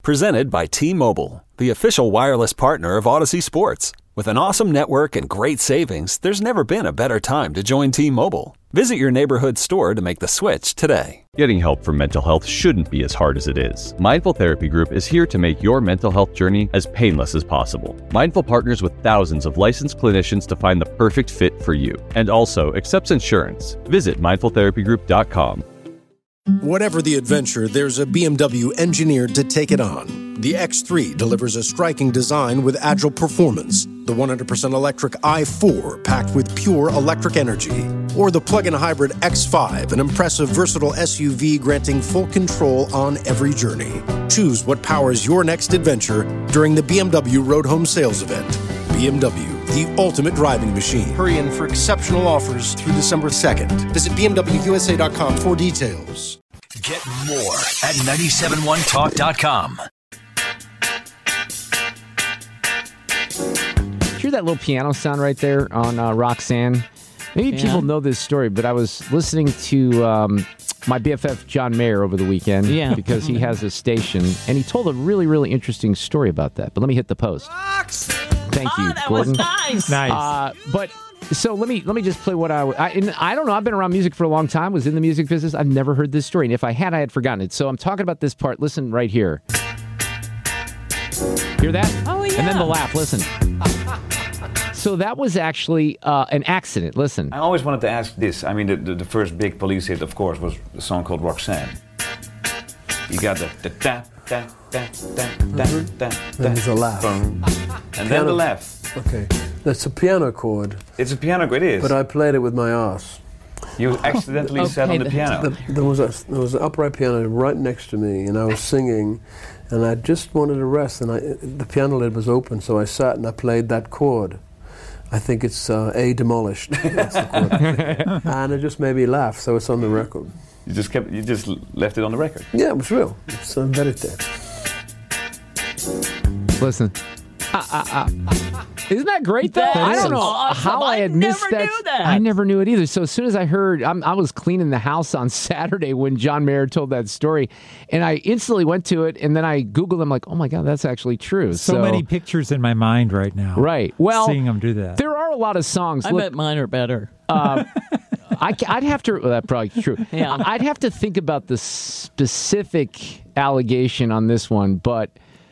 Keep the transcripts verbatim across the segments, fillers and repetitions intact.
Presented by T-Mobile, the official wireless partner of Odyssey Sports. With an awesome network and great savings, there's never been a better time to join T-Mobile. Visit your neighborhood store to make the switch today. Getting help for mental health shouldn't be as hard as it is. Mindful Therapy Group is here to make your mental health journey as painless as possible. Mindful partners with thousands of licensed clinicians to find the perfect fit for you, and also accepts insurance. Visit mindful therapy group dot com. Whatever the adventure, there's a B M W engineered to take it on. The X three delivers a striking design with agile performance. The one hundred percent electric i four packed with pure electric energy. Or the plug-in hybrid X five, an impressive, versatile S U V granting full control on every journey. Choose what powers your next adventure during the B M W Road Home Sales Event. B M W, the ultimate driving machine. Hurry in for exceptional offers through December second. Visit b m w u s a dot com for details. Get more at nine seven one talk dot com. Hear that little piano sound right there on uh, Roxanne? Maybe Yeah. people know this story, but I was listening to um, my B F F John Mayer over the weekend Yeah. because he has a station, and he told a really, really interesting story about that. But let me hit the post. Thank you, Oh, that Gordon. was nice. Nice. Uh, but so let me let me just play what I, I and I don't know. I've been around music for a long time. Was in the music business. I've never heard this story, and if I had, I had forgotten it. So I'm talking about this part. Listen right here. Hear that? Oh, yeah. And then the laugh. Listen. So that was actually uh, an accident. Listen. I always wanted to ask this. I mean, the, the, the first big Police hit, of course, was a song called Roxanne. You got the da da da da da da da. Then there's a laugh. Boom. And then the laugh. Okay, that's a piano chord, It's a piano, it is. but I played it with my arse. You accidentally Okay, sat on the then. piano. The, there was a there was an upright piano right next to me, and I was singing, and I just wanted to rest, and I, the piano lid was open, so I sat and I played that chord. I think it's uh, A demolished. That's the chord. And it just made me laugh, so it's on the record. You just kept, you just left it on the record. Yeah, it was real. It's uh, verite. Listen. Ah, ah, ah. Isn't that great, though? That I is don't know awesome. how I I had missed never that. knew that. I never knew it either. So as soon as I heard, I'm, I was cleaning the house on Saturday when John Mayer told that story, and I instantly went to it, and then I Googled them, like, oh my God, that's actually true. So, so many pictures in my mind right now. Right. Well, seeing him do that. There are a lot of songs. I Look, bet mine are better. uh, I, I'd have to. Well, that's probably true. Yeah. I'd have to think about the specific allegation on this one, but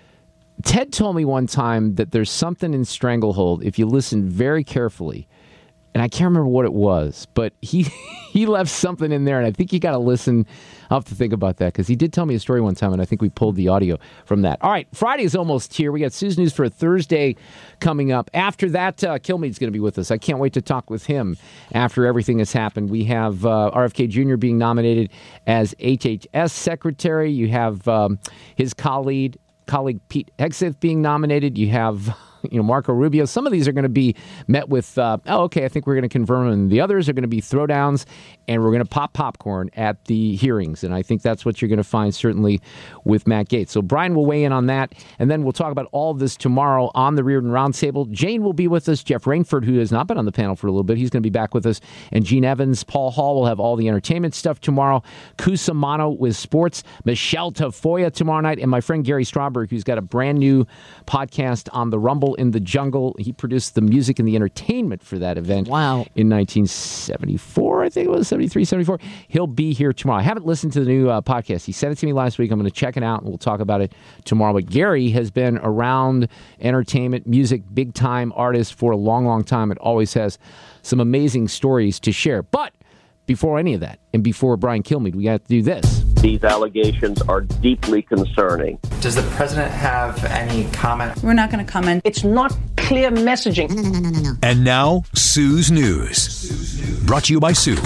Ted told me one time that there's something in Stranglehold, if you listen very carefully, and I can't remember what it was, but he he left something in there, and I think you got to listen. I'll have to think about that, because he did tell me a story one time, and I think we pulled the audio from that. All right, Friday is almost here. We got Sue's News for a Thursday coming up. After that, uh, Kilmeade's going to be with us. I can't wait to talk with him after everything has happened. We have uh, R F K Junior being nominated as H H S Secretary. You have um, his colleague, colleague Pete Hegseth being nominated. You have, you know, Marco Rubio. Some of these are going to be met with, uh, oh, okay, I think we're going to confirm them. And the others are going to be throwdowns, and we're going to pop popcorn at the hearings. And I think that's what you're going to find, certainly, with Matt Gaetz. So Brian will weigh in on that, and then we'll talk about all of this tomorrow on the Reardon Roundtable. Jane will be with us. Jeff Rainford, who has not been on the panel for a little bit, he's going to be back with us. And Gene Evans, Paul Hall will have all the entertainment stuff tomorrow. Cusimano with sports. Michelle Tafoya tomorrow night. And my friend Gary Strawberg, who's got a brand new podcast on the Rumble in the Jungle. He produced the music and the entertainment for that event. Wow. In nineteen seventy-four, I think it was, seventy-three, seventy-four. He'll be here tomorrow. I haven't listened to the new uh, podcast. He sent it to me last week. I'm going to check it out, and we'll talk about it tomorrow. But Gary has been around entertainment, music, big-time artist for a long, long time. It always has some amazing stories to share. But before any of that, and before Brian Kilmeade, we got to do this. These allegations are deeply concerning. Does the president have any comment? We're not going to comment. It's not clear messaging. No, no, no, no, no, no. And now, Sue's News. Brought to you by Sue.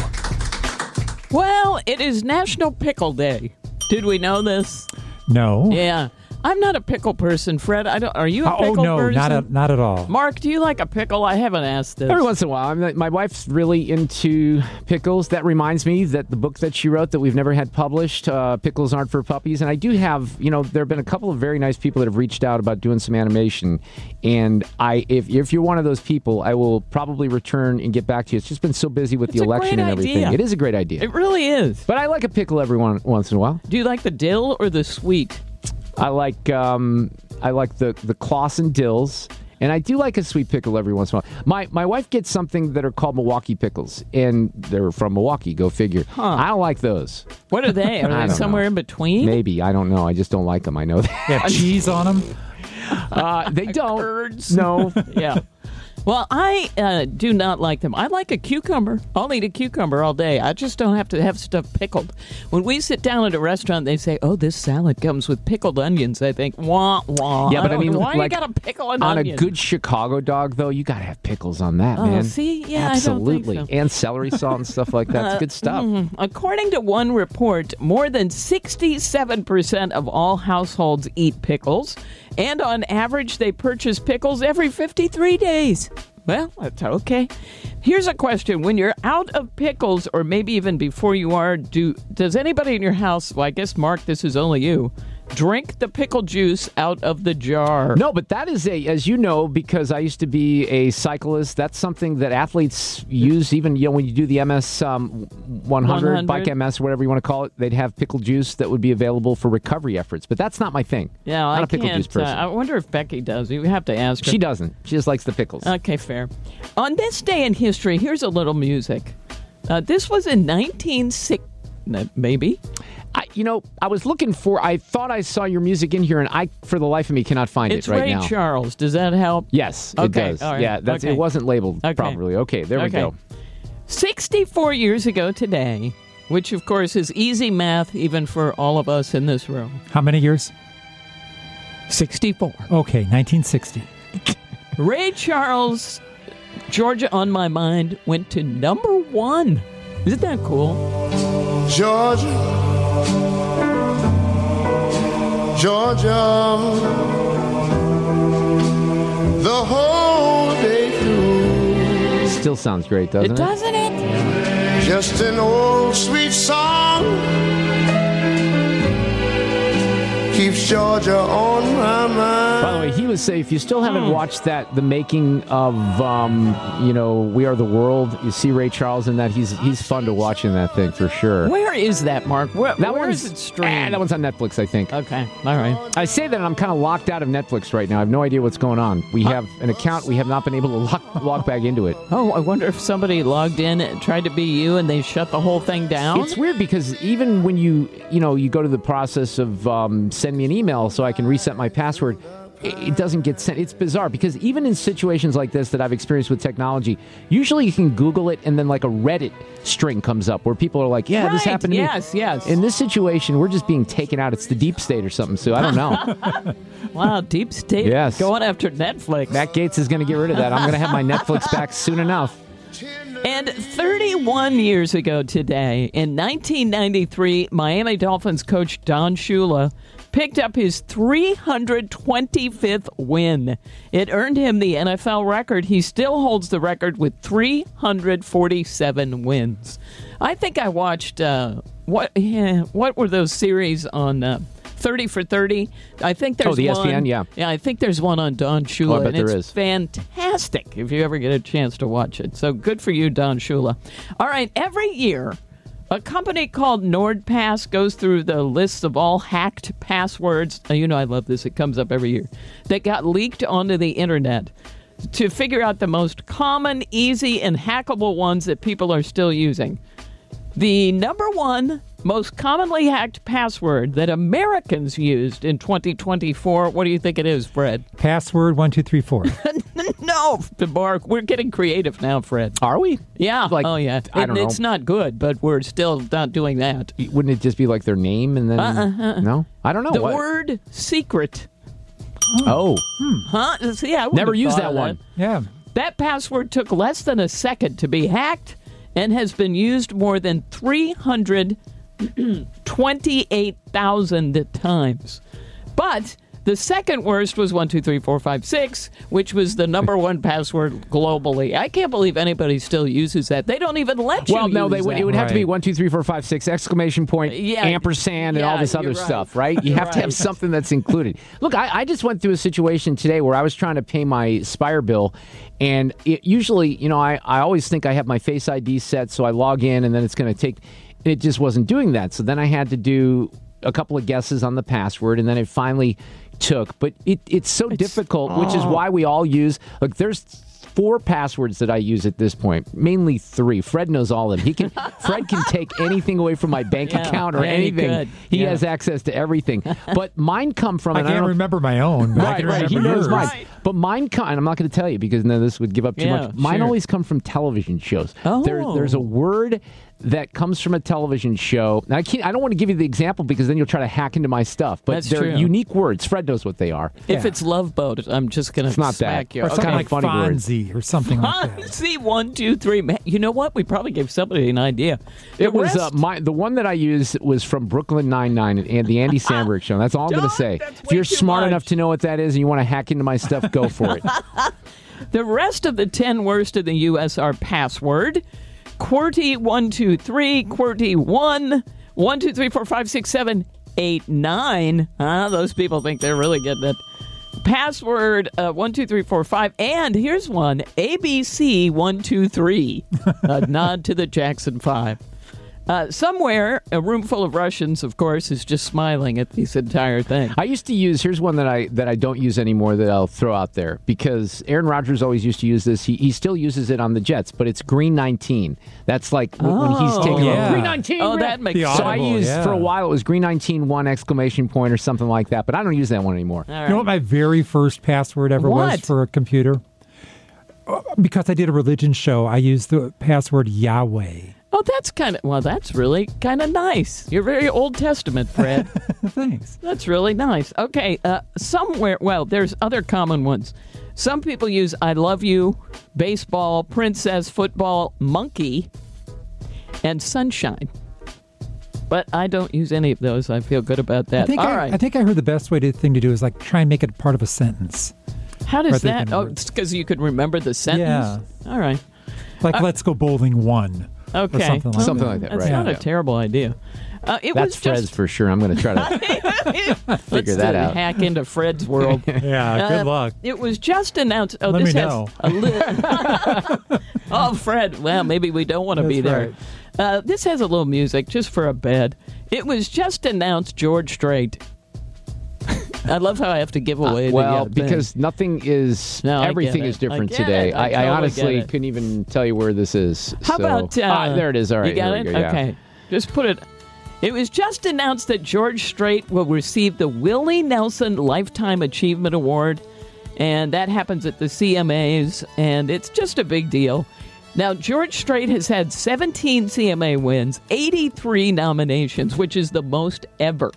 Well, it is National Pickle Day. Did we know this? No. Yeah. I'm not a pickle person, Fred. I don't. Are you a Oh, pickle no, person? not a, not at all. Mark, do you like a pickle? I haven't asked this. Every once in a while. I'm, my wife's really into pickles. That reminds me that the book that she wrote that we've never had published, uh, Pickles Aren't for Puppies. And I do have, you know, there have been a couple of very nice people that have reached out about doing some animation. And I, if if you're one of those people, I will probably return and get back to you. It's just been so busy with It's the a election great and everything. idea. It is a great idea. It really is. But I like a pickle every one, once in a while. Do you like the dill or the sweet? I like um, I like the the Clausen dills. And I do like a sweet pickle every once in a while. My my wife gets something that are called Milwaukee pickles, and they're from Milwaukee. Go figure. Huh. I don't like those. What are they? Are I they don't somewhere know. in between? Maybe. I don't know. I just don't like them. I know that. They have cheese on them? Uh, they don't. Curds. No. Yeah. Well, I uh, do not like them. I like a cucumber. I'll eat a cucumber all day. I just don't have to have stuff pickled. When we sit down at a restaurant, they say, "Oh, this salad comes with pickled onions." I think, wah wah. Yeah, but I, don't- mean, why like, you got to pickle an on onion? a good Chicago dog, though, you got to have pickles on that, Oh, man. see? Yeah, I don't absolutely, think so. and celery salt and stuff like that. It's Uh, good stuff. mm, according to one report, more than sixty-seven percent of all households eat pickles, and on average, they purchase pickles every fifty-three days. Well, that's okay. Here's a question. When you're out of pickles, or maybe even before you are, do does anybody in your house, well, I guess, Mark, this is only you, drink the pickle juice out of the jar? No, but that is a, as you know, because I used to be a cyclist, that's something that athletes use. Even, you know, when you do the M S um, one hundred, one hundred. Bike M S, whatever you want to call it, they'd have pickle juice that would be available for recovery efforts. But that's not my thing. Yeah, not I a pickle can't. juice person. Uh, I wonder if Becky does. You have to ask her. She doesn't. She just likes the pickles. Okay, fair. On this day in history, here's a little music. Uh, this was in nineteen sixty, maybe. I, you know, I was looking for, I thought I saw your music in here, and I, for the life of me, cannot find It's it right Ray now. Charles. Does that help? Yes, it Okay, does. all right, Yeah, that's okay. it wasn't labeled Okay. properly. Okay, there we Okay. go. sixty-four years ago today, which of course is easy math even for all of us in this room. How many years? sixty-four. Okay, nineteen sixty. Ray Charles, Georgia on My Mind, went to number one. Isn't that cool? Georgia, Georgia, the whole day through. Still sounds great, doesn't it? Doesn't it? Just an old sweet song keeps Georgia on my mind. By the way, he was saying, if you still haven't watched that, the making of, um, you know, We Are the World, you see Ray Charles in that. He's he's fun to watch in that thing for sure. Where is that, Mark? Where, That where one's- is it streamed? Eh, that one's on Netflix, I think. Okay, all right. I say that and I'm kind of locked out of Netflix right now. I have no idea what's going on. We have an account. We have not been able to log, log back into it. Oh, I wonder if somebody logged in and tried to be you and they shut the whole thing down. It's weird because even when you, you know, you go to the process of um, send me an email so I can reset my password, it, it doesn't get sent. It's bizarre because even in situations like this that I've experienced with technology, usually you can Google it and then like a Reddit string comes up where people are like, yeah, this Right, happened to yes, me. yes. In this situation, we're just being taken out. It's the deep state or something, so I don't know. Wow, deep state Yes. going after Netflix. Matt Gaetz is going to get rid of that. I'm going to have my Netflix back soon enough. And thirty-one years ago today, in nineteen ninety-three, Miami Dolphins coach Don Shula picked up his three hundred twenty-fifth win. It earned him the N F L record. He still holds the record with three hundred forty-seven wins. I think I watched, uh, what yeah, what were those series on uh, thirty for thirty? I think there's Oh, the E S P N, one, yeah. Yeah, I think there's one on Don Shula. Oh, I bet and there it's is. fantastic if you ever get a chance to watch it. So good for you, Don Shula. All right, every year, a company called NordPass goes through the lists of all hacked passwords. Uh, You know I love this. It comes up every year. That got leaked onto the internet to figure out the most common, easy, and hackable ones that people are still using. The number one most commonly hacked password that Americans used in twenty twenty-four, what do you think it is, Fred? Password one two three four. No, Mark, we're getting creative now, Fred. Are we? Yeah. Like, oh, yeah. I It- don't know. It's not good, but we're still not doing that. Wouldn't it just be like their name and then? Uh-uh. No, I don't know. The What? word secret. Oh, Huh? See, I wouldn't never have used thought that of one. Yeah. That password took less than a second to be hacked and has been used more than three hundred twenty-eight thousand times. But the second worst was one two three four five six, which was the number one password globally. I can't believe anybody still uses that. They don't even let you Well, no, use they would. that. It would have to be Right. one, two, three, four, five, six exclamation point, Yeah. ampersand, and all Yeah, this other you're right. stuff, right? You You're have to have right. something that's included. Look, I, I just went through a situation today where I was trying to pay my Spire bill, and it, usually, you know, I, I always think I have my Face I D set, so I log in, and then it's going to take. It just wasn't doing that, so then I had to do a couple of guesses on the password, and then it finally took. But it, it's so it's, difficult, oh. which is why we all use. Look, there's four passwords that I use at this point, mainly three. Fred knows all of them. He can. Fred can take anything away from my bank yeah, account or anything. He yeah. has access to everything. But mine come from. I and can't I remember my own. But right, I can right. remember He knows yours. mine. Right. But mine come, and I'm not going to tell you because then this would give up too yeah, much. Mine sure. always come from television shows. Oh. There, there's a word that comes from a television show. Now, I can't. I don't want to give you the example because then you'll try to hack into my stuff. But That's they're true. unique words. Fred knows what they are. If Yeah. it's Love Boat, I'm just going to It's not smack that. you. Or Okay. something like funny words. Fonzie or something like that. Fonzie, one, two, three. Man, you know what? We probably gave somebody an idea. The It was uh, rest- my the one that I used was from Brooklyn Nine-Nine and the Andy Samberg show. That's all I'm going to Don't, say. that's If way you're too smart much. enough to know what that is and you want to hack into my stuff, go for it. The rest of the ten worst in the U S are password. QWERTY one two three, QWERTY one, one two three four five six seven eight nine. Ah, those people think they're really getting it. Password uh, one two three four five, and here's one A B C one two three. A nod to the Jackson Five. Uh, somewhere, a room full of Russians, of course, is just smiling at this entire thing. I used to use, here's one that I that I don't use anymore that I'll throw out there because Aaron Rodgers always used to use this. He, he still uses it on the Jets, but it's Green nineteen. That's like w- Oh, when he's taking yeah. over. Green nineteen! Oh, Green- that makes The sense. So I Audible, used, yeah. for a while, it was Green nineteen, one exclamation point or something like that, but I don't use that one anymore. All right. You know what my very first password ever What? was for a computer? Uh, Because I did a religion show, I used the password Yahweh. Oh, that's kind of, well, that's really kind of nice. You're very Old Testament, Fred. Thanks. That's really nice. Okay, uh, somewhere, well, there's other common ones. Some people use I love you, baseball, princess, football, monkey, and sunshine. But I don't use any of those. I feel good about that. I think All I, right. I think I heard the best way to thing to do is like try and make it part of a sentence. How does rather that? than Oh, words. it's because you could remember the sentence? Yeah. All right. Like Uh, let's go bowling one. Okay. Or something like Something that. like that, That's right. not Yeah. a terrible idea. Uh, it That's was Fred's just, for sure. I'm going to try to Let's figure that do- out. hack into Fred's world. Yeah, good Uh, luck. It was just announced. Oh, Let this me has know. a little. Oh, Fred. Well, maybe we don't want to be That's there. Uh, this has a little music just for a bed. It was just announced George Strait. I love how I have to give away. Uh, well, the, uh, thing. because nothing is, No, I get everything it. is different I get today. it. I I, I totally honestly get it. couldn't even tell you where this is. How so- about uh, ah, there it is. All right, You got here we it. go, yeah. Okay, just put it. It was just announced that George Strait will receive the Willie Nelson Lifetime Achievement Award, and that happens at the C M As, and it's just a big deal. Now, George Strait has had seventeen C M A wins, eighty-three nominations, which is the most ever.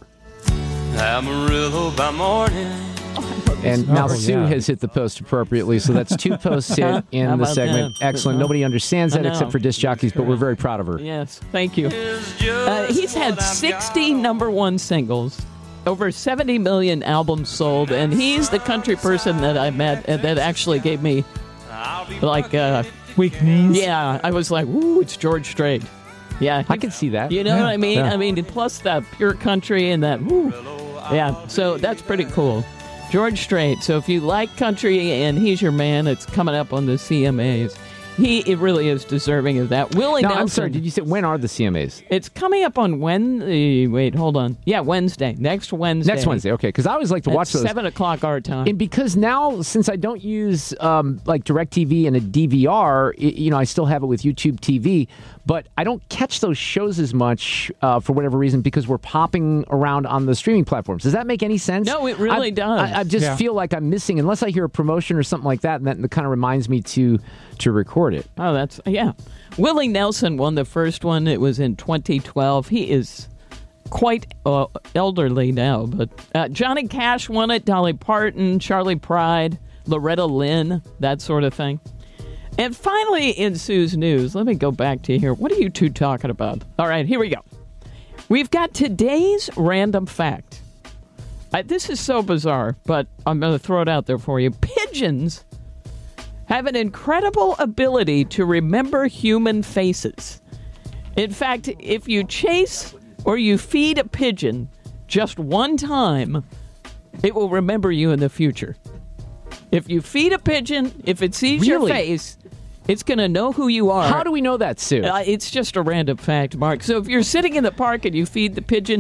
Amarillo by morning. And now Oh, Sue yeah. has hit the post appropriately, so that's two posts hit How in the about segment. that? Excellent. Nobody understands I that know. except for disc jockeys, but we're very proud of her. Yes, thank you. Uh, he's had sixty number one singles, over seventy million albums sold, and he's the country person that I met uh, that actually gave me, like, uh, Weak knees. yeah, I was like, ooh, it's George Strait. Yeah, I can see that. you know Yeah, what I mean? yeah. I mean, plus the pure country and that, woo. Yeah, so that's pretty cool. George Strait. So if you like country and he's your man, it's coming up on the C M As. He it really is deserving of that. Willie No, Nelson. I'm sorry. Did you say when are the C M As? It's coming up on Wednesday. Wait, hold on. Yeah, Wednesday. Next Wednesday. Next Wednesday. Okay, because I always like to At watch those. seven o'clock our time. And because now, since I don't use um, like DirecTV and a D V R, i you know, I still have it with YouTube T V, but I don't catch those shows as much uh, for whatever reason because we're popping around on the streaming platforms. Does that make any sense? No, it really I, does. I, I just Yeah. feel like I'm missing, unless I hear a promotion or something like that, and that kind of reminds me to to record it. Oh, that's, yeah. Willie Nelson won the first one. It was in twenty twelve. He is quite uh, elderly now, but uh, Johnny Cash won it, Dolly Parton, Charlie Pride, Loretta Lynn, that sort of thing. And finally, in Sue's news, let me go back to here. What are you two talking about? All right, here we go. We've got today's random fact. I, this is so bizarre, but I'm going to throw it out there for you. Pigeons have an incredible ability to remember human faces. In fact, if you chase or you feed a pigeon just one time, it will remember you in the future. If you feed a pigeon, if it sees your Really? face, it's going to know who you are. How do we know that, Sue? Uh, it's just a random fact, Mark. So if you're sitting in the park and you feed the pigeon,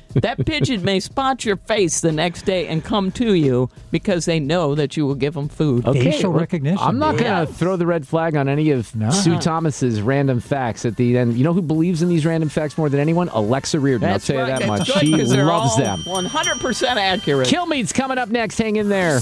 That pigeon may spot your face the next day and come to you because they know that you will give them food. Okay, Facial look, recognition. I'm not Yeah. going to throw the red flag on any of No. Sue Thomas's random facts at the end. You know who believes in these random facts more than anyone? Alexa Reardon. That's I'll tell right. you that That's much. good, She 'cause they're loves all them. one hundred percent accurate. Killmeat's coming up next. Hang in there.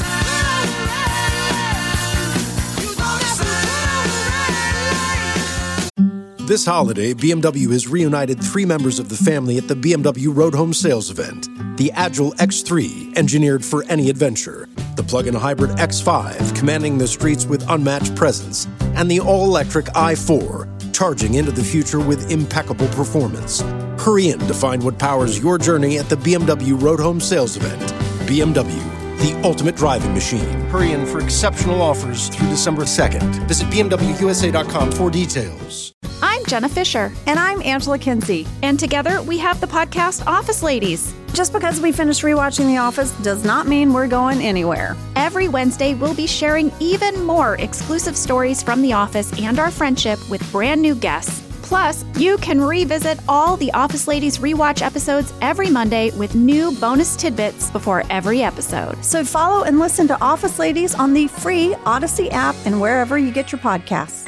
This holiday, B M W has reunited three members of the family at the B M W Road Home Sales event. The Agile X three, engineered for any adventure. The plug-in hybrid X five, commanding the streets with unmatched presence. And the all-electric i four, charging into the future with impeccable performance. Hurry in to find what powers your journey at the B M W Road Home Sales event. B M W, the ultimate driving machine. Hurry in for exceptional offers through December second. Visit B M W U S A dot com for details. I'm Jenna Fisher. And I'm Angela Kinsey. And together we have the podcast Office Ladies. Just because we finished rewatching The Office does not mean we're going anywhere. Every Wednesday, we'll be sharing even more exclusive stories from The Office and our friendship with brand new guests. Plus, you can revisit all the Office Ladies rewatch episodes every Monday with new bonus tidbits before every episode. So follow and listen to Office Ladies on the free Odyssey app and wherever you get your podcasts.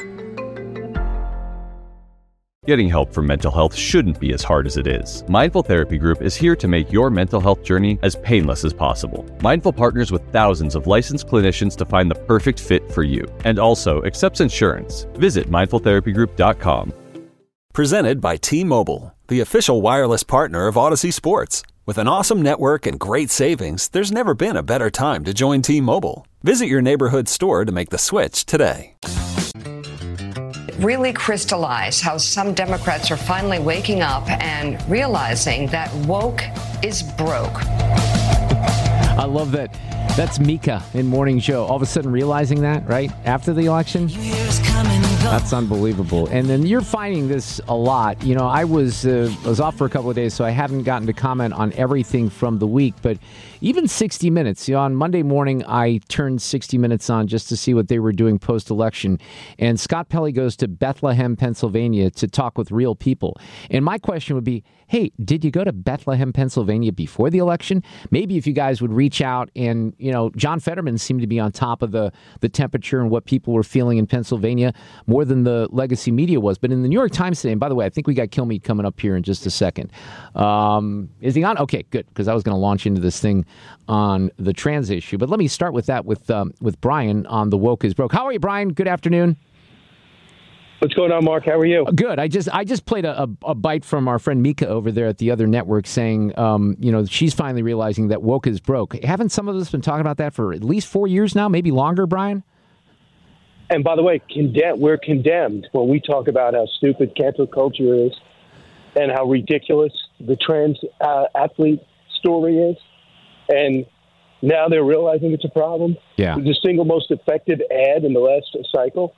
Getting help for mental health shouldn't be as hard as it is. Mindful Therapy Group is here to make your mental health journey as painless as possible. Mindful partners with thousands of licensed clinicians to find the perfect fit for you, and also accepts insurance. Visit mindful therapy group dot com. Presented by T-Mobile, the official wireless partner of Odyssey Sports. With an awesome network and great savings, there's never been a better time to join T-Mobile. Visit your neighborhood store to make the switch today. Really crystallize how some Democrats are finally waking up and realizing that woke is broke. I love that. That's Mika in Morning Joe. All of a sudden realizing that, right? After the election? That's unbelievable. And then you're finding this a lot. You know, I was uh, was off for a couple of days, so I haven't gotten to comment on everything from the week. But even sixty minutes, you know, on Monday morning, I turned sixty minutes on just to see what they were doing post-election. And Scott Pelley goes to Bethlehem, Pennsylvania to talk with real people. And my question would be, hey, did you go to Bethlehem, Pennsylvania before the election? Maybe if you guys would reach out and, you know, John Fetterman seemed to be on top of the, the temperature and what people were feeling in Pennsylvania more than the legacy media was. But in the New York Times today, and by the way, I think we got Killmeat coming up here in just a second. Um, is he on? Okay, good, because I was going to launch into this thing on the trans issue. But let me start with that with um, with Brian on the Woke is Broke. How are you, Brian? Good afternoon. What's going on, Mark? How are you? Good. I just I just played a, a, a bite from our friend Mika over there at the other network saying, um, you know, she's finally realizing that woke is broke. Haven't some of us been talking about that for at least four years now, maybe longer, Brian? And by the way, condemn, we're condemned when we talk about how stupid cancel culture is and how ridiculous the trans uh, athlete story is. And now they're realizing it's a problem. Yeah. It's the single most effective ad in the last cycle.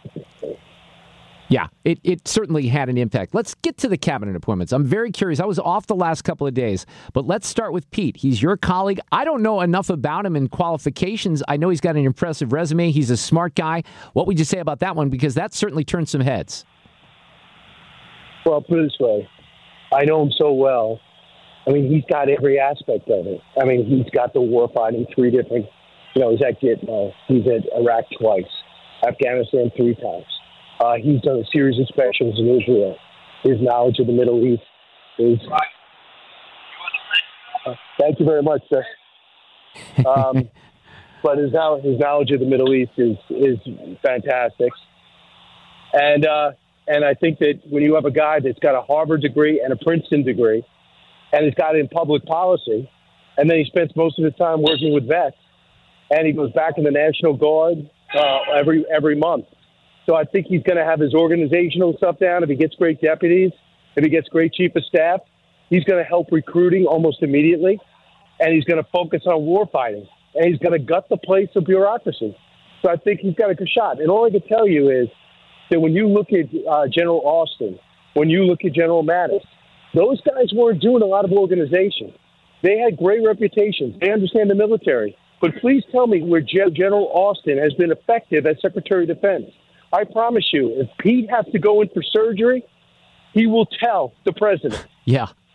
Yeah, it, it certainly had an impact. Let's get to the cabinet appointments. I'm very curious. I was off the last couple of days, but let's start with Pete. He's your colleague. I don't know enough about him in qualifications. I know he's got an impressive resume. He's a smart guy. What would you say about that one? Because that certainly turned some heads. Well, I'll put it this way. I know him so well. I mean, he's got every aspect of it. I mean, he's got the war fighting, three different, you know, he's at Gitmo. He's at Iraq twice, Afghanistan three times. Uh, he's done a series of specials in Israel. His knowledge of the Middle East is... Uh, thank you very much, sir. Um, but his, his knowledge of the Middle East is, is fantastic. And uh, and I think that when you have a guy that's got a Harvard degree and a Princeton degree, and he's got it in public policy, and then he spends most of his time working with vets, and he goes back in the National Guard uh, every every month. So I think he's going to have his organizational stuff down. If he gets great deputies, if he gets great chief of staff, he's going to help recruiting almost immediately. And he's going to focus on war fighting. And he's going to gut the place of bureaucracy. So I think he's got a good shot. And all I can tell you is that when you look at uh, General Austin, when you look at General Mattis, those guys weren't doing a lot of organization. They had great reputations. They understand the military. But please tell me where General Austin has been effective as Secretary of Defense. I promise you, if Pete has to go in for surgery, he will tell the president. Yeah.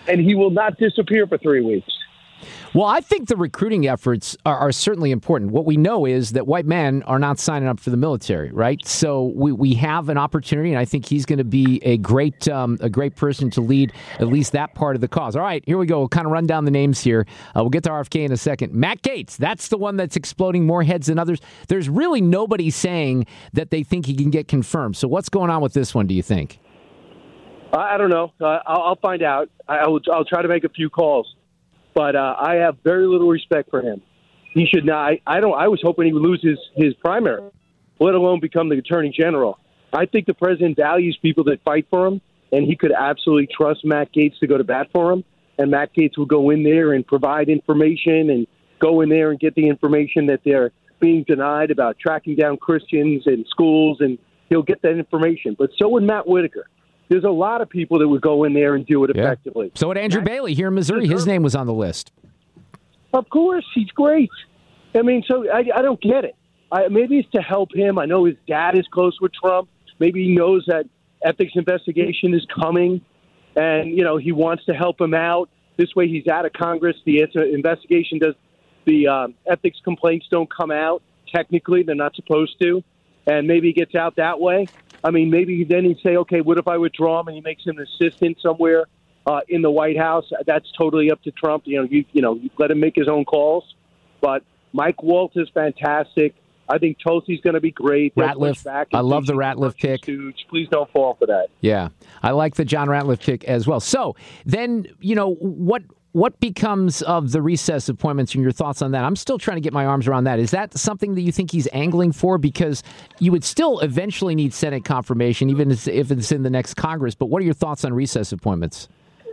and he will not disappear for three weeks. Well, I think the recruiting efforts are, are certainly important. What we know is that white men are not signing up for the military, right? So we, we have an opportunity, and I think he's going to be a great um, a great person to lead at least that part of the cause. All right, here we go. We'll kind of run down the names here. Uh, we'll get to R F K in a second. Matt Gaetz, that's the one that's exploding more heads than others. There's really nobody saying that they think he can get confirmed. So what's going on with this one, do you think? I, I don't know. Uh, I'll, I'll find out. I, I will, I'll try to make a few calls. But uh, I have very little respect for him. He should not. I, I don't. I was hoping he would lose his, his primary, let alone become the attorney general. I think the president values people that fight for him, and he could absolutely trust Matt Gaetz to go to bat for him. And Matt Gaetz will go in there and provide information and go in there and get the information that they're being denied about tracking down Christians and schools, and he'll get that information. But so would Matt Whitaker. There's a lot of people that would go in there and do it yeah. effectively. So would Andrew Matt, Bailey here in Missouri. His name was on the list. Of course, he's great. I mean, so I, I don't get it. I, maybe it's to help him. I know his dad is close with Trump. Maybe he knows that ethics investigation is coming, and you know he wants to help him out. This way, he's out of Congress. The investigation does. The um, ethics complaints don't come out. Technically, they're not supposed to, and maybe he gets out that way. I mean, maybe then he'd say, okay, what if I withdraw him and he makes him an assistant somewhere uh, in the White House? That's totally up to Trump. You know, you, you know, you let him make his own calls. But Mike Waltz is fantastic. I think Tulsi's going to be great. Ratliff. I love the Ratliff pick. Stooge. Please don't fall for that. Yeah, I like the John Ratliff pick as well. So then, you know, what what becomes of the recess appointments and your thoughts on that? I'm still trying to get my arms around that. Is that something that you think he's angling for? Because you would still eventually need Senate confirmation, even if it's in the next Congress. But what are your thoughts on recess appointments?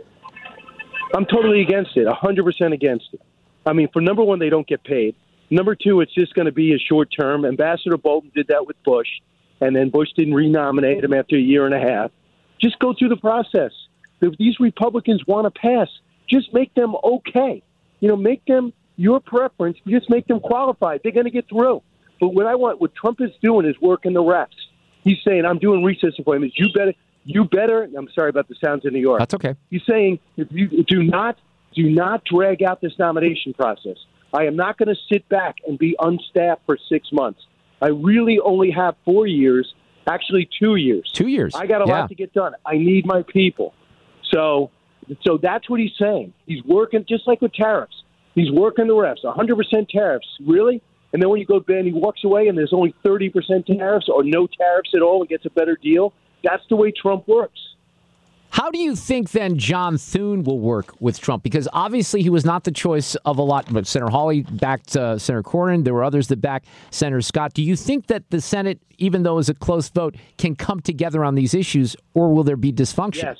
I'm totally against it, one hundred percent against it. I mean, for number one, they don't get paid. Number two, it's just going to be a short term. Ambassador Bolton did that with Bush, and then Bush didn't renominate him after a year and a half. Just go through the process. If these Republicans want to pass, just make them okay. You know, make them your preference. Just make them qualified. They're going to get through. But what I want, what Trump is doing is working the refs. He's saying, I'm doing recess appointments. You better, you better, I'm sorry about the sounds in New York. That's okay. He's saying, if you do not, do not drag out this nomination process. I am not going to sit back and be unstaffed for six months. I really only have four years, actually two years. Two years. I got a yeah. lot to get done. I need my people. So, so that's what he's saying. He's working just like with tariffs. He's working the refs, one hundred percent tariffs. Really? And then when you go to bed and he walks away and there's only thirty percent tariffs or no tariffs at all and gets a better deal, that's the way Trump works. How do you think then John Thune will work with Trump? Because obviously he was not the choice of a lot. But Senator Hawley backed uh, Senator Cornyn. There were others that backed Senator Scott. Do you think that the Senate, even though it's a close vote, can come together on these issues, or will there be dysfunction? Yes.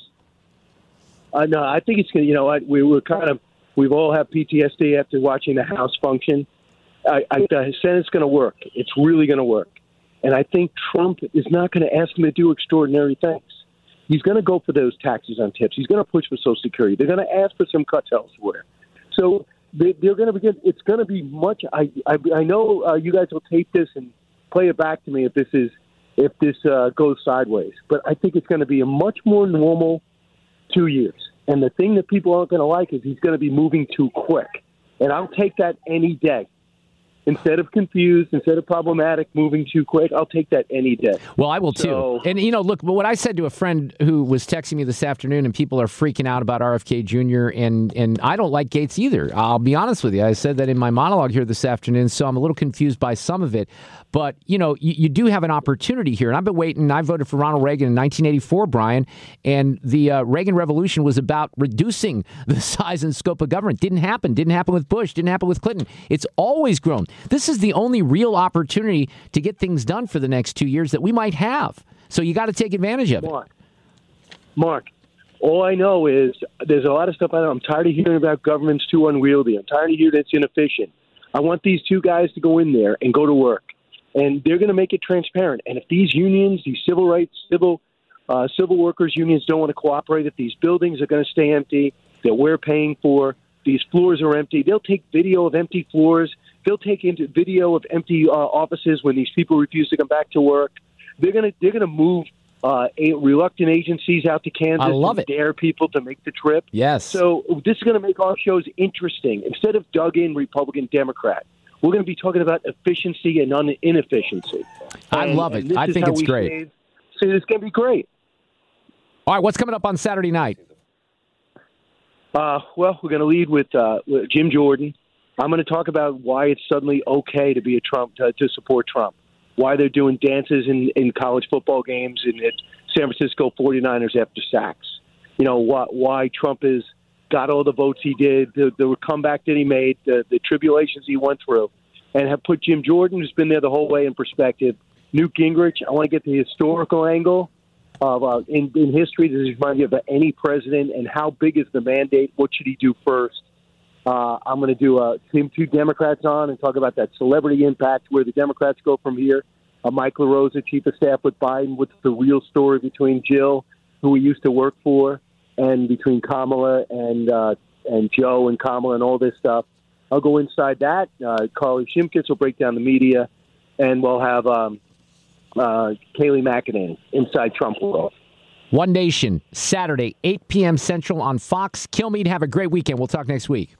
Uh, no, I think it's going to, you know, I, we were kind of, we've all had P T S D after watching the House function. I, I, the Senate's going to work. It's really going to work. And I think Trump is not going to ask him to do extraordinary things. He's going to go for those taxes on tips. He's going to push for Social Security. They're going to ask for some cuts elsewhere. So they, they're going to begin. It's going to be much. I I, I know uh, you guys will tape this and play it back to me if this is if this uh, goes sideways. But I think it's going to be a much more normal two years. And the thing that people aren't going to like is he's going to be moving too quick. And I'll take that any day. Instead of confused, instead of problematic, moving too quick, I'll take that any day. Well, I will so, too. And, you know, look, but what I said to a friend who was texting me this afternoon, and people are freaking out about R F K Junior, and, and I don't like Gaetz either. I'll be honest with you. I said that in my monologue here this afternoon, so I'm a little confused by some of it. But, you know, you, you do have an opportunity here. And I've been waiting. I voted for Ronald Reagan in nineteen eighty-four, Brian, and the uh, Reagan Revolution was about reducing the size and scope of government. Didn't happen. Didn't happen with Bush. Didn't happen with Clinton. It's always grown. This is the only real opportunity to get things done for the next two years that we might have. So you got to take advantage of it. Mark, Mark, all I know is there's a lot of stuff I know. I'm tired of hearing about government's too unwieldy. I'm tired of hearing it's inefficient. I want these two guys to go in there and go to work. And they're going to make it transparent. And if these unions, these civil rights, civil uh, civil workers unions don't want to cooperate, if these buildings are going to stay empty that we're paying for, these floors are empty, they'll take video of empty floors. They'll take into video of empty uh, offices when these people refuse to come back to work. They're going to they're going to move uh, a- reluctant agencies out to Kansas. I love and it. Dare people to make the trip. Yes. So this is going to make our shows interesting. Instead of dug in Republican Democrat, we're going to be talking about efficiency and un- inefficiency. I And- love and it. this I is think how it's we great. save- So it's going to be great. All right, what's coming up on Saturday night? Uh, well, we're going to lead with, uh, with Jim Jordan. I'm going to talk about why it's suddenly okay to be a Trump to, to support Trump. Why they're doing dances in, in college football games in the San Francisco forty-niners after sacks. You know why, why Trump has got all the votes he did, the, the comeback that he made, the, the tribulations he went through, and have put Jim Jordan, who's been there the whole way, in perspective. Newt Gingrich. I want to get the historical angle of uh, in, in history. Does it remind you of any president, and how big is the mandate? What should he do first? Uh, I'm going to do uh, team two Democrats on and talk about that celebrity impact, where the Democrats go from here. Uh, Mike LaRosa, chief of staff with Biden, what's the real story between Jill, who we used to work for, and between Kamala and uh, and Joe and Kamala and all this stuff. I'll go inside that. Uh, Carly Shimkus will break down the media, and we'll have um, uh, Kayleigh McEnany inside Trump world. One Nation, Saturday, eight p.m. Central on Fox. Kilmeade, have a great weekend. We'll talk next week.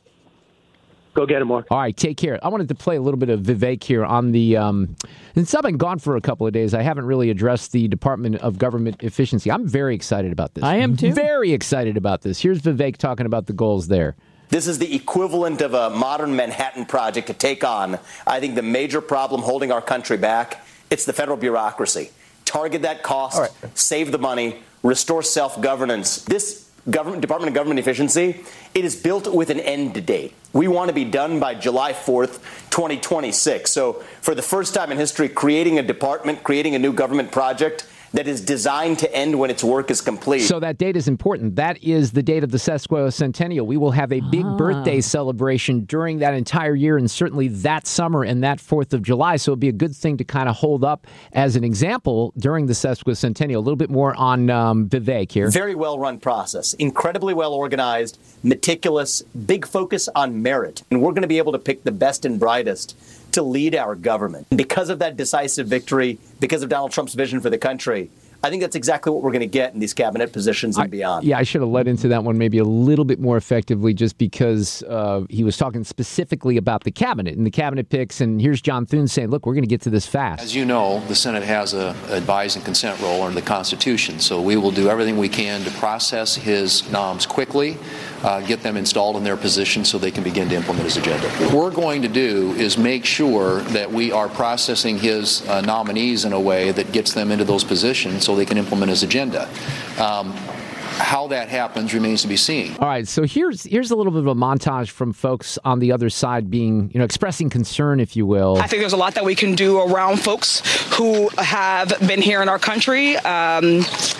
Go get him, Mark. All right, take care. I wanted to play a little bit of Vivek here on the, um, since I've been gone for a couple of days, I haven't really addressed the Department of Government Efficiency. I'm very excited about this. I am too. Very excited about this. Here's Vivek talking about the goals there. This is the equivalent of a modern Manhattan Project to take on, I think, the major problem holding our country back. It's the federal bureaucracy. Target that cost, right. Save the money, restore self-governance. This government, Department of Government Efficiency, it is built with an end date. We want to be done by July fourth, twenty twenty-six. So for the first time in history, creating a department, creating a new government project that is designed to end when its work is complete. So that date is important. That is the date of the sesquicentennial. We will have a big ah. birthday celebration during that entire year, and certainly that summer and that fourth of July. So it'd be a good thing to kind of hold up as an example during the sesquicentennial. A little bit more on um, Vivek here. Very well-run process, incredibly well-organized, meticulous, big focus on merit. And we're going to be able to pick the best and brightest to lead our government. And because of that decisive victory, because of Donald Trump's vision for the country, I think that's exactly what we're going to get in these cabinet positions and I, beyond. Yeah, I should have led into that one maybe a little bit more effectively, just because uh, he was talking specifically about the cabinet and the cabinet picks. And here's John Thune saying, look, we're going to get to this fast. As you know, the Senate has a advise and consent role under the Constitution. So we will do everything we can to process his noms quickly, uh, get them installed in their position so they can begin to implement his agenda. What we're going to do is make sure that we are processing his uh, nominees in a way that gets them into those positions so they can implement his agenda. Um, how that happens remains to be seen. All right, so here's here's a little bit of a montage from folks on the other side being, you know, expressing concern, if you will. I think there's a lot that we can do around folks who have been here in our country um,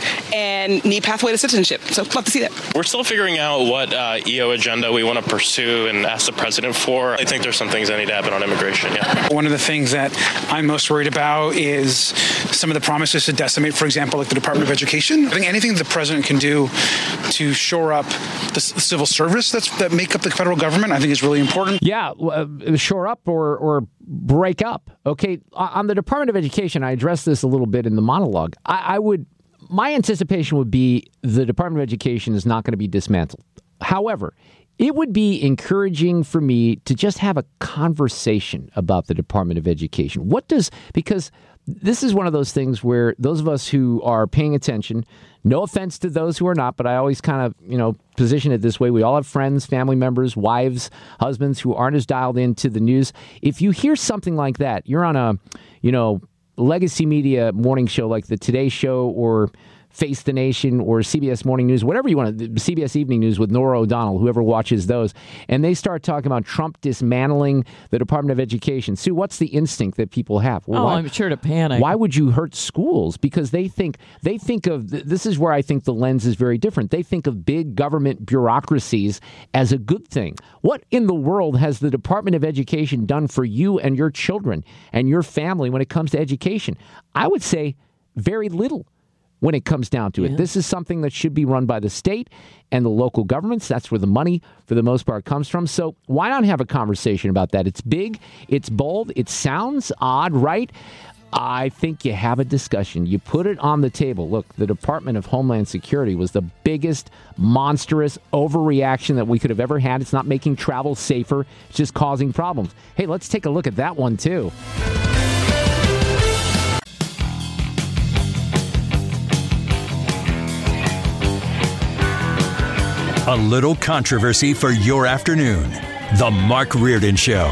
and need pathway to citizenship. So I'd love to see that. We're still figuring out what uh, E O agenda we want to pursue and ask the president for. I think there's some things that need to happen on immigration, yeah. One of the things that I'm most worried about is some of the promises to decimate, for example, like the Department of Education. I think anything that the president can do to shore up the civil service that's, that make up the federal government, I think is really important. Yeah, uh, shore up or, or break up. Okay, on the Department of Education, I addressed this a little bit in the monologue. I, I would, my anticipation would be the Department of Education is not going to be dismantled. However, it would be encouraging for me to just have a conversation about the Department of Education. What does, because this is one of those things where those of us who are paying attention, no offense to those who are not, but I always kind of, you know, position it this way. We all have friends, family members, wives, husbands who aren't as dialed into the news. If you hear something like that, you're on a, you know, legacy media morning show like the Today Show or Face the Nation or C B S Morning News, whatever you want to, C B S Evening News with Norah O'Donnell, whoever watches those, and they start talking about Trump dismantling the Department of Education. Sue, what's the instinct that people have? Well, oh, why, I'm sure to panic. Why would you hurt schools? Because they think, they think of, this is where I think the lens is very different. They think of big government bureaucracies as a good thing. What in the world has the Department of Education done for you and your children and your family when it comes to education? I would say very little. When it comes down to it. Yeah. This is something that should be run by the state and the local governments. That's where the money, for the most part, comes from. So why not have a conversation about that? It's big, it's bold, it sounds odd, right? I think you have a discussion. You put it on the table. Look, the Department of Homeland Security was the biggest, monstrous overreaction that we could have ever had. It's not making travel safer. It's just causing problems. Hey, let's take a look at that one, too. A little controversy for your afternoon. The Mark Reardon Show.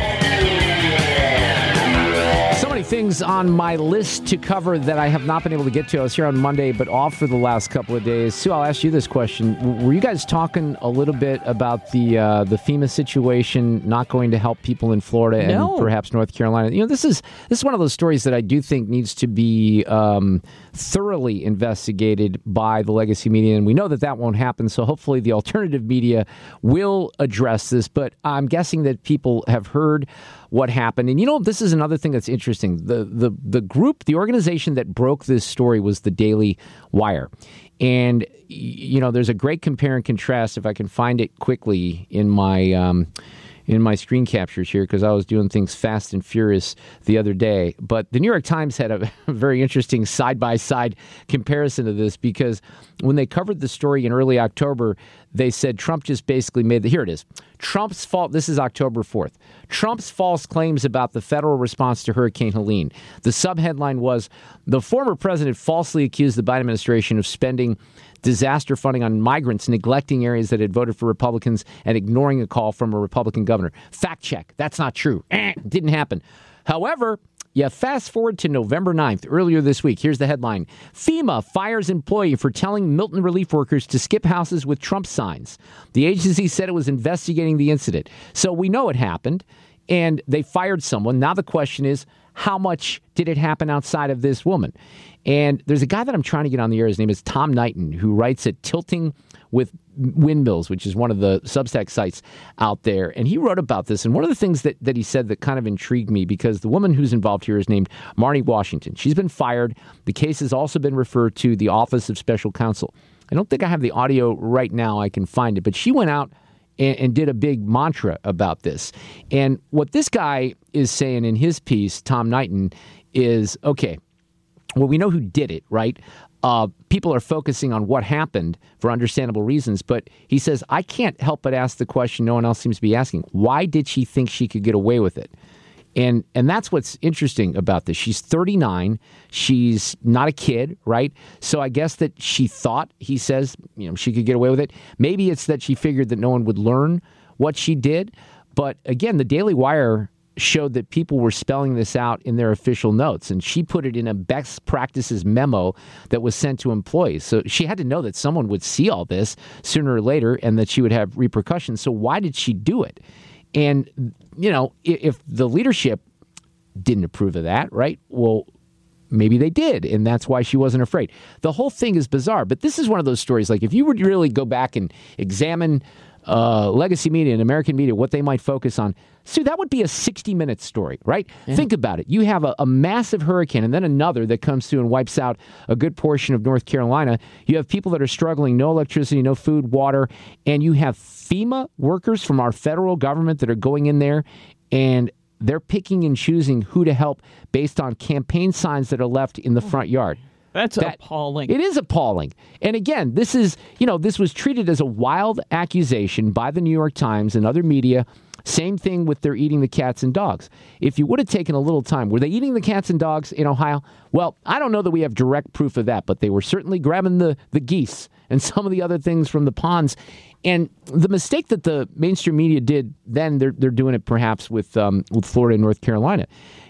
So many things on my list to cover that I have not been able to get to. I was here on Monday, but off for the last couple of days. Sue, I'll ask you this question. Were you guys talking a little bit about the uh, the FEMA situation not going to help people in Florida No. and perhaps North Carolina? You know, this is this is one of those stories that I do think needs to be um, thoroughly investigated by the legacy media, and we know that that won't happen, so hopefully the alternative media will address this, but I'm guessing that people have heard what happened. And you know, this is another thing that's interesting. The the the group, the organization that broke this story was the Daily Wire. And, you know, there's a great compare and contrast, if I can find it quickly in my um, in my screen captures here, because I was doing things fast and furious the other day. But the New York Times had a very interesting side-by-side comparison of this, because when they covered the story in early October, they said Trump just basically made the, here it is, Trump's fault, this is October fourth, Trump's false claims about the federal response to Hurricane Helene. The subheadline was, the former president falsely accused the Biden administration of spending disaster funding on migrants, neglecting areas that had voted for Republicans and ignoring a call from a Republican governor. Fact check. That's not true. Eh, didn't happen. However, yeah, fast forward to November ninth, earlier this week. Here's the headline. FEMA fires employee for telling Milton relief workers to skip houses with Trump signs. The agency said it was investigating the incident. So we know it happened, and they fired someone. Now the question is, how much did it happen outside of this woman? And there's a guy that I'm trying to get on the air. His name is Tom Knighton, who writes at Tilting with Windmills, which is one of the Substack sites out there. And he wrote about this. And one of the things that, that he said that kind of intrigued me, because the woman who's involved here is named Marnie Washington. She's been fired. The case has also been referred to the Office of Special Counsel. I don't think I have the audio right now. I can find it. But she went out and, and did a big mantra about this. And what this guy is saying in his piece, Tom Knighton, is, okay, well, we know who did it, right? Uh, people are focusing on what happened for understandable reasons, but he says, I can't help but ask the question no one else seems to be asking. Why did she think she could get away with it? And and that's what's interesting about this. She's thirty-nine. She's not a kid, right? So I guess that she thought, he says, you know, she could get away with it. Maybe it's that she figured that no one would learn what she did. But again, the Daily Wire showed that people were spelling this out in their official notes, and she put it in a best practices memo that was sent to employees. So she had to know that someone would see all this sooner or later and that she would have repercussions. So why did she do it? And, you know, if the leadership didn't approve of that, right, well, maybe they did, and that's why she wasn't afraid. The whole thing is bizarre, but this is one of those stories, like if you would really go back and examine uh, legacy media and American media, what they might focus on, so that would be a sixty-minute story, right? Yeah. Think about it. You have a, a massive hurricane and then another that comes through and wipes out a good portion of North Carolina. You have people that are struggling, no electricity, no food, water, and you have FEMA workers from our federal government that are going in there, and they're picking and choosing who to help based on campaign signs that are left in the front yard. That's that, appalling. It is appalling. And again, this is, you know, this was treated as a wild accusation by the New York Times and other media. Same thing with their eating the cats and dogs. If you would have taken a little time, were they eating the cats and dogs in Ohio? Well, I don't know that we have direct proof of that, but they were certainly grabbing the, the geese and some of the other things from the ponds. And the mistake that the mainstream media did then, they're, they're doing it perhaps with, um, with Florida and North Carolina,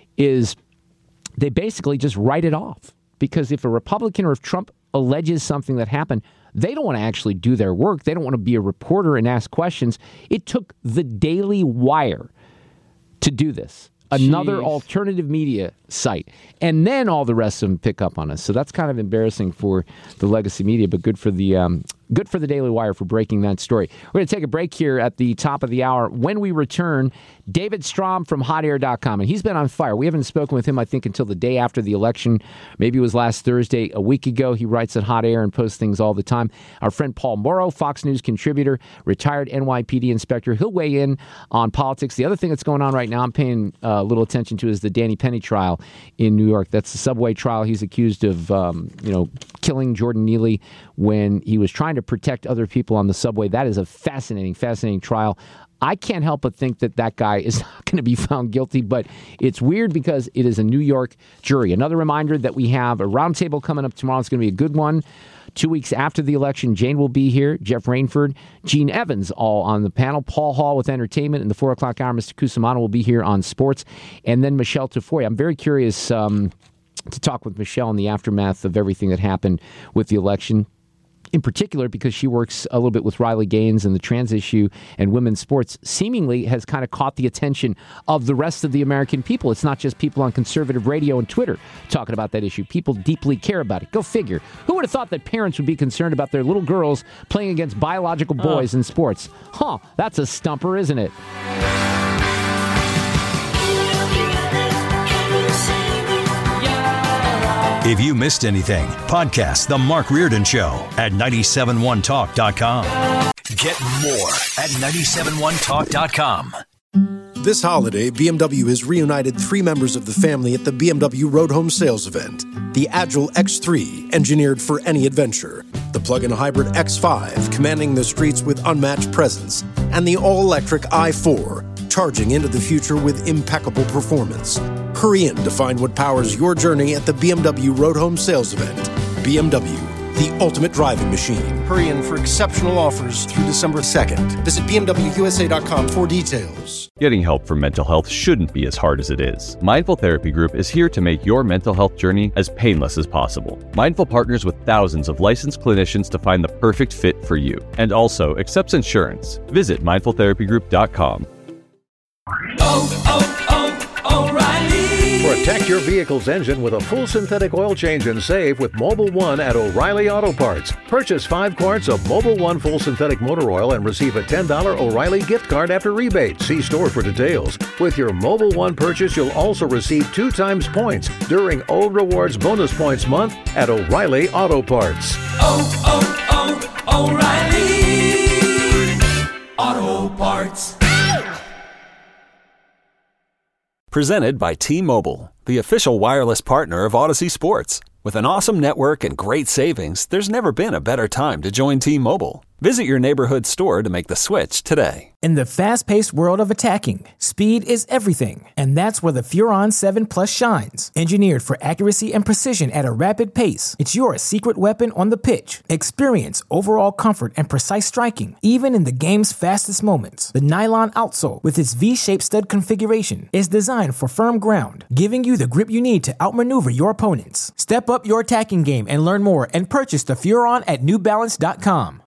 is they basically just write it off. Because if a Republican or if Trump alleges something that happened, they don't want to actually do their work. They don't want to be a reporter and ask questions. It took the Daily Wire to do this. Another Jeez. alternative media site. And then all the rest of them pick up on us. So that's kind of embarrassing for the legacy media, but good for the um, good for the Daily Wire for breaking that story. We're going to take a break here at the top of the hour. When we return, David Strom from hot air dot com, and he's been on fire. We haven't spoken with him, I think, until the day after the election. Maybe it was last Thursday, a week ago. He writes at Hot Air and posts things all the time. Our friend Paul Morrow, Fox News contributor, retired N Y P D inspector. He'll weigh in on politics. The other thing that's going on right now I'm paying a uh, little attention to is the Danny Penny trial in New York. That's the subway trial. He's accused of, um, you know, killing Jordan Neely when he was trying to protect other people on the subway. That is a fascinating, fascinating trial. I can't help but think that that guy is not going to be found guilty, but it's weird because it is a New York jury. Another reminder that we have a roundtable coming up tomorrow. It's going to be a good one. Two weeks after the election, Jane will be here, Jeff Rainford, Gene Evans, all on the panel, Paul Hall with entertainment. In the four o'clock hour, Mister Cusimano will be here on sports, and then Michelle Tafoya. I'm very curious um, to talk with Michelle in the aftermath of everything that happened with the election. In particular, because she works a little bit with Riley Gaines and the trans issue and women's sports, seemingly has kind of caught the attention of the rest of the American people. It's not just people on conservative radio and Twitter talking about that issue. People deeply care about it. Go figure. Who would have thought that parents would be concerned about their little girls playing against biological boys uh. in sports? Huh, that's a stumper, isn't it? If you missed anything, podcast The Mark Reardon Show at nine seven one talk dot com. Get more at nine seven one talk dot com. This holiday, B M W has reunited three members of the family at the B M W Road Home Sales event. The Agile X three, engineered for any adventure. The plug-in hybrid X five, commanding the streets with unmatched presence. And the all-electric i four, charging into the future with impeccable performance. Hurry in to find what powers your journey at the B M W Road Home Sales event. B M W, the ultimate driving machine. Hurry in for exceptional offers through December second. Visit B M W U S A dot com for details. Getting help for mental health shouldn't be as hard as it is. Mindful Therapy Group is here to make your mental health journey as painless as possible. Mindful partners with thousands of licensed clinicians to find the perfect fit for you, and also accepts insurance. Visit mindful therapy group dot com. Oh, oh, oh, O'Reilly. Protect your vehicle's engine with a full synthetic oil change and save with Mobil one at O'Reilly Auto Parts. Purchase five quarts of Mobil one full synthetic motor oil and receive a ten dollars O'Reilly gift card after rebate. See store for details. With your Mobil one purchase, you'll also receive two times points during O Rewards Bonus Points Month at O'Reilly Auto Parts. Oh, oh, oh, O'Reilly Auto Parts. Presented by T-Mobile, the official wireless partner of Odyssey Sports. With an awesome network and great savings, there's never been a better time to join T-Mobile. Visit your neighborhood store to make the switch today. In the fast-paced world of attacking, speed is everything, and that's where the Furon seven Plus shines. Engineered for accuracy and precision at a rapid pace, it's your secret weapon on the pitch. Experience overall comfort and precise striking, even in the game's fastest moments. The nylon outsole, with its V-shaped stud configuration, is designed for firm ground, giving you the grip you need to outmaneuver your opponents. Step up your attacking game and learn more and purchase the Furon at new balance dot com.